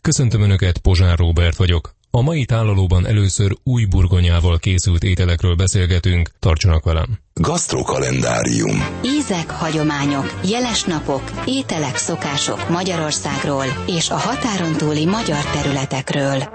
Köszöntöm Önöket, Pozsár Róbert vagyok. A mai tálalóban először új burgonyával készült ételekről beszélgetünk, tartsanak velem. Gasztrokalendárium. Ízek, hagyományok, jeles napok, ételek, szokások Magyarországról és a határon túli magyar területekről.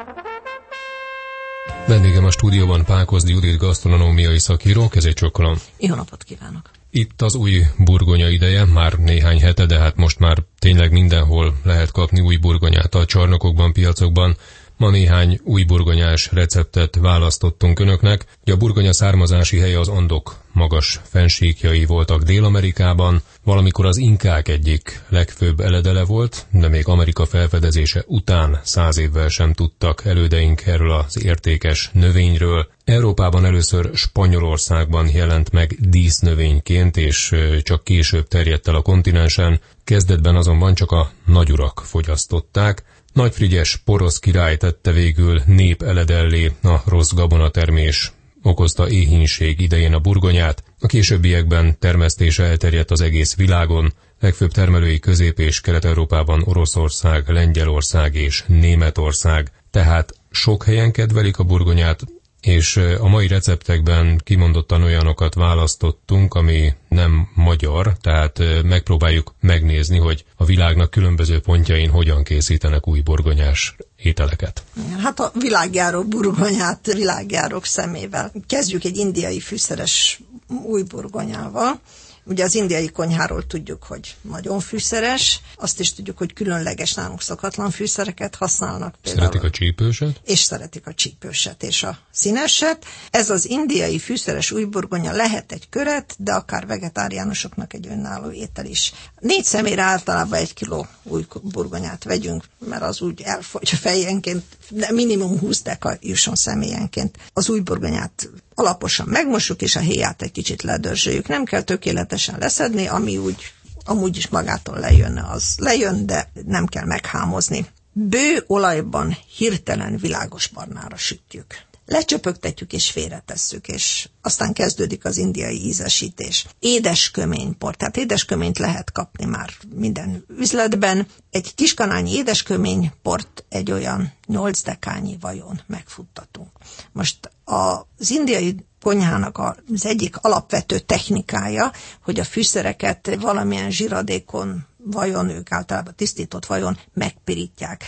Vendégem a stúdióban Pákozdi Judit gasztronómiai szakíró, kezét csókolom. Jó napot kívánok! Itt az új burgonya ideje, már néhány hete, de hát most már tényleg mindenhol lehet kapni új burgonyát a csarnokokban, piacokban. Ma néhány új burgonyás receptet választottunk Önöknek. A burgonya származási helye az Andok magas fennsíkjai voltak Dél-Amerikában, valamikor az inkák egyik legfőbb eledele volt, de még Amerika felfedezése után 100 évvel sem tudtak elődeink erről az értékes növényről. Európában először Spanyolországban jelent meg dísznövényként, és csak később terjedt el a kontinensen. Kezdetben azonban csak a nagyurak fogyasztották. Nagy Frigyes porosz király tette végül népeledellé a rossz gabonatermés okozta éhínség idején a burgonyát, a későbbiekben termesztése elterjedt az egész világon, legfőbb termelői Közép- és Kelet-Európában Oroszország, Lengyelország és Németország, tehát sok helyen kedvelik a burgonyát, és a mai receptekben kimondottan olyanokat választottunk, ami nem magyar, tehát megpróbáljuk megnézni, hogy a világnak különböző pontjain hogyan készítenek új burgonyás ételeket. Hát a világjáró burgonyát világjárók szemével. Kezdjük egy indiai fűszeres új burgonyával. Ugye az indiai konyháról tudjuk, hogy nagyon fűszeres, azt is tudjuk, hogy különleges, nálunk szokatlan fűszereket használnak. Szeretik a csípőset? És szeretik a csípőset és a színeset. Ez az indiai fűszeres új burgonya lehet egy köret, de akár vegetáriánusoknak egy önálló étel is. 4 személyre általában 1 kiló új burgonyát vegyünk, mert az úgy elfogy fejenként, de minimum 20 deka jusson személyenként. Az új burgonyát alaposan megmossuk, és a héját egy kicsit ledörzsöljük. Nem kell tökéletesen leszedni, ami úgy amúgy is magától lejönne, az lejön, de nem kell meghámozni. Bő olajban hirtelen világos barnára sütjük. Lecsöpögtetjük és félretesszük, és aztán kezdődik az indiai ízesítés. Édesköménypor, tehát édesköményt lehet kapni már minden üzletben. Egy kiskanálnyi édesköményport egy olyan 8 dekányi vajon megfuttatunk. Most az indiai konyhának az egyik alapvető technikája, hogy a fűszereket valamilyen zsiradékon, vajon, ők általában tisztított vajon megpirítják.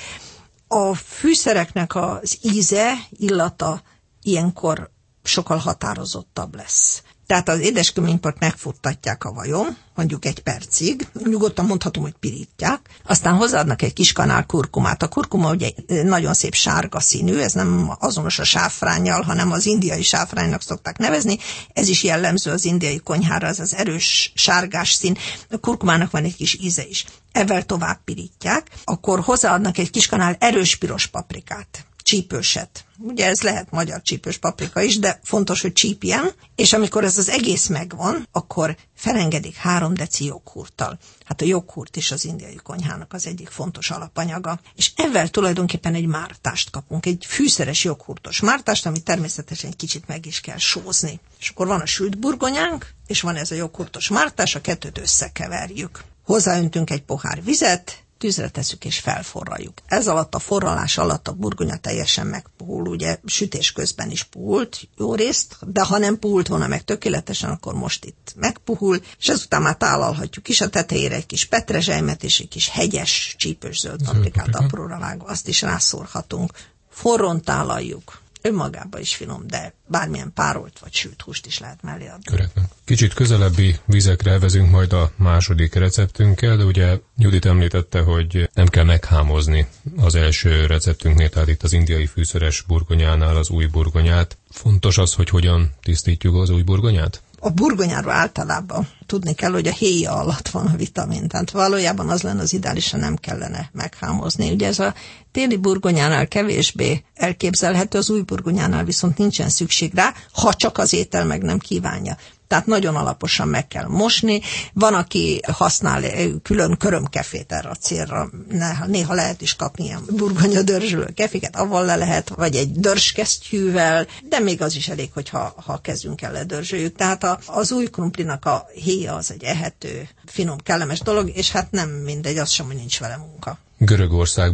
A fűszereknek az íze, illata ilyenkor sokkal határozottabb lesz. Tehát az édesköményport megfuttatják a vajon, mondjuk 1 percig, nyugodtan mondhatom, hogy pirítják, aztán hozzáadnak egy kis kanál kurkumát. A kurkuma ugye nagyon szép sárga színű, ez nem azonos a sáfránnyal, hanem az indiai sáfránynak szokták nevezni, ez is jellemző az indiai konyhára, ez az erős sárgás szín, a kurkumának van egy kis íze is. Ezzel tovább pirítják, akkor hozzáadnak egy kis kanál erős piros paprikát, csípőset. Ugye ez lehet magyar csípős paprika is, de fontos, hogy csípjen, és amikor ez az egész megvan, akkor felengedik 3 deci joghurttal. Hát a joghurt is az indiai konyhának az egyik fontos alapanyaga, és ezzel tulajdonképpen egy mártást kapunk, egy fűszeres joghurtos mártást, amit természetesen egy kicsit meg is kell sózni. És akkor van a sült burgonyánk, és van ez a joghurtos mártás, a kettőt összekeverjük. Hozzáöntünk egy pohár vizet, tűzre tesszük és felforraljuk. Ez alatt a forralás alatt a burgonya teljesen megpuhul, ugye sütés közben is puhult jó részt, de ha nem puhult volna meg tökéletesen, akkor most itt megpuhul, és ezután már tálalhatjuk is a tetejére egy kis petrezselymet és egy kis hegyes csípős zöld paprikát apróra vágva, azt is rászórhatunk. Forron tálaljuk. Önmagában is finom, de bármilyen párolt vagy sült húst is lehet mellé adni. Korrektben. Kicsit közelebbi vizekre vezünk majd a második receptünkkel, de ugye Judit említette, hogy nem kell meghámozni az első receptünknél, tehát itt az indiai fűszeres burgonyánál az új burgonyát. Fontos az, hogy hogyan tisztítjuk az új burgonyát? A burgonyáról általában tudni kell, hogy a héja alatt van a vitamin, tehát valójában az lenne az ideális, ha nem kellene meghámozni. Ugye ez a téli burgonyánál kevésbé elképzelhető, az új burgonyánál viszont nincsen szükség rá, ha csak az étel meg nem kívánja. Tehát nagyon alaposan meg kell mosni. Van, aki használ külön körömkefét erre a célra. Néha lehet is kapni ilyen burgonyadörzsölő keféket, avval le lehet, vagy egy dörzskesztyűvel, de még az is elég, ha kezünkkel ledörzsöljük. Tehát az új krumplinak a héja az egy ehető, finom, kellemes dolog, és hát nem mindegy, az sem, hogy nincs vele munka. Görögországba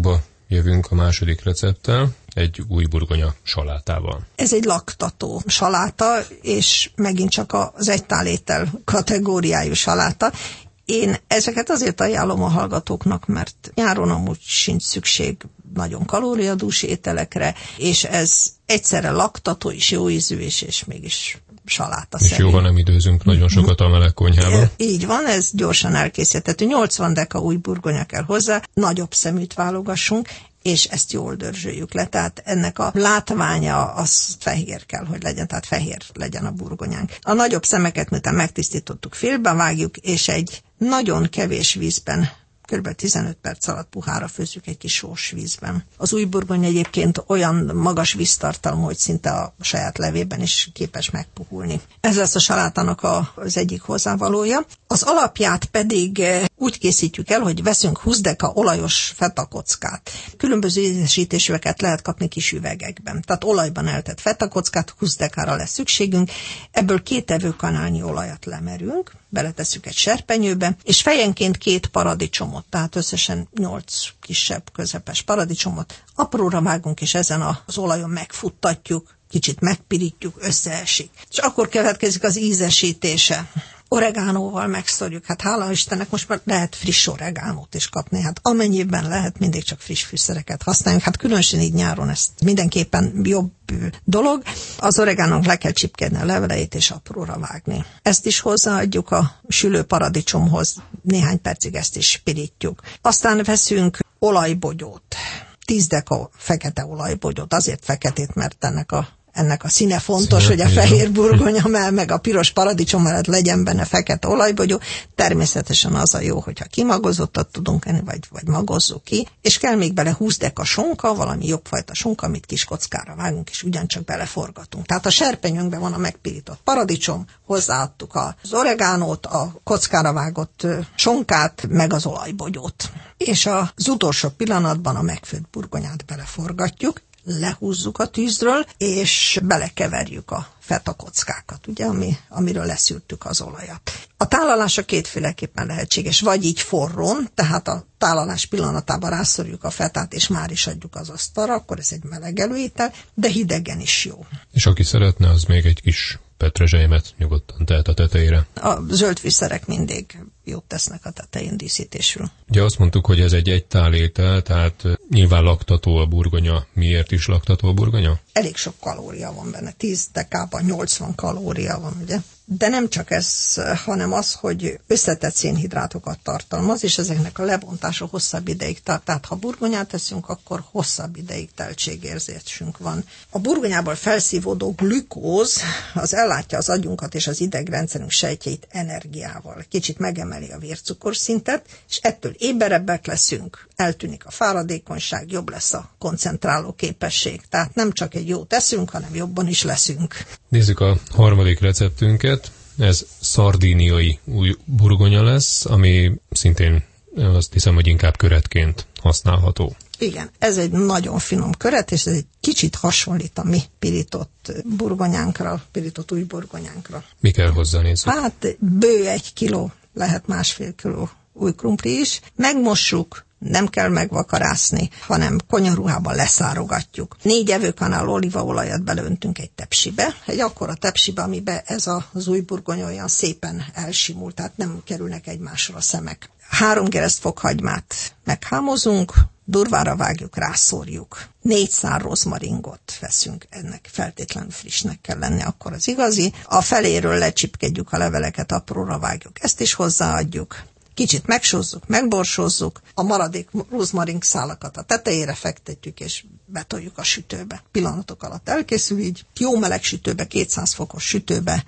jövünk a második recepttel, egy új burgonya salátával. Ez egy laktató saláta, és megint csak az egytálétel kategóriájú saláta. Én ezeket azért ajánlom a hallgatóknak, mert nyáron amúgy sincs szükség nagyon kalóriadús ételekre, és ez egyszerre laktató is, jó ízű is, és mégis saláta és jó, ha nem időzünk nagyon sokat a meleg konyhába. Így van, ez gyorsan elkészíthető. 80 deka új burgonya kell hozzá, nagyobb szeműt válogassunk, és ezt jól dörzsöljük le, tehát ennek a látványa az fehér kell, hogy legyen, tehát fehér legyen a burgonyánk. A nagyobb szemeket, miután megtisztítottuk, félben vágjuk, és egy nagyon kevés vízben, kb. 15 perc alatt puhára főzzük egy kis sós vízben. Az új burgonya egyébként olyan magas víztartalmú, hogy szinte a saját levében is képes megpuhulni. Ez lesz a salátának az egyik hozzávalója. Az alapját pedig úgy készítjük el, hogy veszünk 20 deka olajos fetakockát. Különböző ízesítésűeket lehet kapni kis üvegekben. Tehát olajban eltett fetakockát, 20 dekára lesz szükségünk. Ebből 2 evőkanálnyi olajat lemerünk, beletesszük egy serpenyőbe, és fejenként 2 paradicsomot, tehát összesen 8 kisebb, közepes paradicsomot apróra vágunk, és ezen az olajon megfuttatjuk, kicsit megpirítjuk, összeesik. És akkor következik az ízesítése. Oregánóval megszorjuk. Hát hála Istennek most már lehet friss oregánót is kapni. Hát amennyiben lehet, mindig csak friss fűszereket használjunk. Hát különösen így nyáron ez mindenképpen jobb dolog. Az oregánónak le kell csipkedni a leveleit és apróra vágni. Ezt is hozzáadjuk a sülő paradicsomhoz. Néhány percig ezt is pirítjuk. Aztán veszünk olajbogyót. 10 deka fekete olajbogyót. Azért feketét, mert ennek a színe fontos, hogy a fehér burgonya meg a piros paradicsom mellett legyen benne fekete olajbogyó. Természetesen az a jó, hogyha kimagozottat tudunk enni, vagy magozzuk ki. És kell még bele 20 deka sonka, valami jobbfajta sonka, amit kis kockára vágunk, és ugyancsak beleforgatunk. Tehát a serpenyőnkben van a megpirított paradicsom, hozzáadtuk az oregánót, a kockára vágott sonkát, meg az olajbogyót. És az utolsó pillanatban a megfőtt burgonyát beleforgatjuk, lehúzzuk a tűzről, és belekeverjük a fetakockákat, ugye, amiről leszűrtük az olajat. A tálalása kétféleképpen lehetséges, vagy így forrón, tehát a tálalás pillanatában rászorjuk a fetát, és már is adjuk az asztalra, akkor ez egy melegelő étel, de hidegen is jó. És aki szeretne, az még egy kis petrezselymet nyugodtan tehet a tetejére. A zöld fűszerek mindig jót tesznek a tetején díszítésül. Ugye azt mondtuk, hogy ez egy egytál étel, tehát nyilván laktató a burgonya. Miért is laktató a burgonya? Elég sok kalória van benne, 10 dekában 80 kalória van, ugye? De nem csak ez, hanem az, hogy összetett szénhidrátokat tartalmaz, és ezeknek a lebontása hosszabb ideig tart. Tehát ha burgonyát teszünk, akkor hosszabb ideig teltségérzésünk van. A burgonyából felszívódó glükóz az ellátja az agyunkat és az idegrendszerünk sejtjeit energiával. Kicsit megemeli a vércukorszintet, és ettől éberebbek leszünk, eltűnik a fáradékonyság, jobb lesz a koncentráló képesség. Tehát nem csak egy jót eszünk, hanem jobban is leszünk. Nézzük a harmadik receptünket. Ez szardíniai új burgonya lesz, ami szintén azt hiszem, hogy inkább köretként használható. Igen, ez egy nagyon finom köret, és ez egy kicsit hasonlít a mi pirított burgonyánkra, pirított új burgonyánkra. Mi kell hozzá, nézzük? Hát bő 1 kiló, lehet 1,5 kiló új krumpli is. Megmossuk, nem kell megvakarászni, hanem konyaruhában leszárogatjuk. 4 evőkanál olívaolajat beleöntünk egy tepsibe, egy akkora tepsibe, amiben ez az új burgonya olyan szépen elsimul, tehát nem kerülnek egymásra a szemek. 3 geresztfokhagymát meghámozunk, durvára vágjuk, rászórjuk. 4 szál rozmaringot veszünk, ennek feltétlenül frissnek kell lenni, akkor az igazi. A feléről lecsipkedjük a leveleket, apróra vágjuk, ezt is hozzáadjuk. Kicsit megsózzuk, megborsózzuk, a maradék rozmaring szálakat a tetejére fektetjük, és betoljuk a sütőbe. Pillanatok alatt elkészül így, jó meleg sütőbe, 200 fokos sütőbe,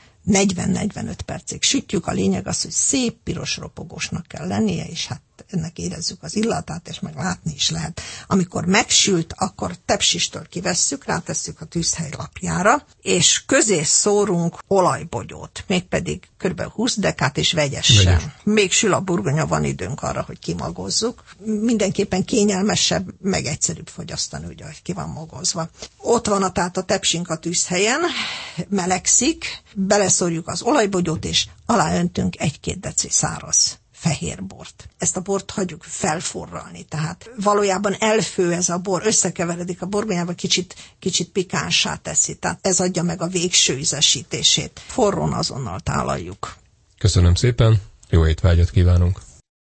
40-45 percig sütjük. A lényeg az, hogy szép piros ropogósnak kell lennie, és hát ennek érezzük az illatát, és meg látni is lehet. Amikor megsült, akkor tepsistől kivesszük, rátesszük a tűzhely lapjára, és közé szórunk olajbogyót, mégpedig kb. 20 dekát, és vegyesen. Még sül a burgonya, van időnk arra, hogy kimagozzuk. Mindenképpen kényelmesebb, meg egyszerűbb fogyasztani, ugye, hogy ki van magozva. Ott van tehát a tepsink a tűzhelyen, melegszik, beleszórjuk az olajbogyót, és aláöntünk 1-2 deci száraz fehér bort. Ezt a bort hagyjuk felforralni, tehát valójában elfő ez a bor, összekeveredik a burgonyába, kicsit pikánsá teszi, tehát ez adja meg a végső ízesítését. Forrón azonnal tálaljuk. Köszönöm szépen, jó étvágyat kívánunk!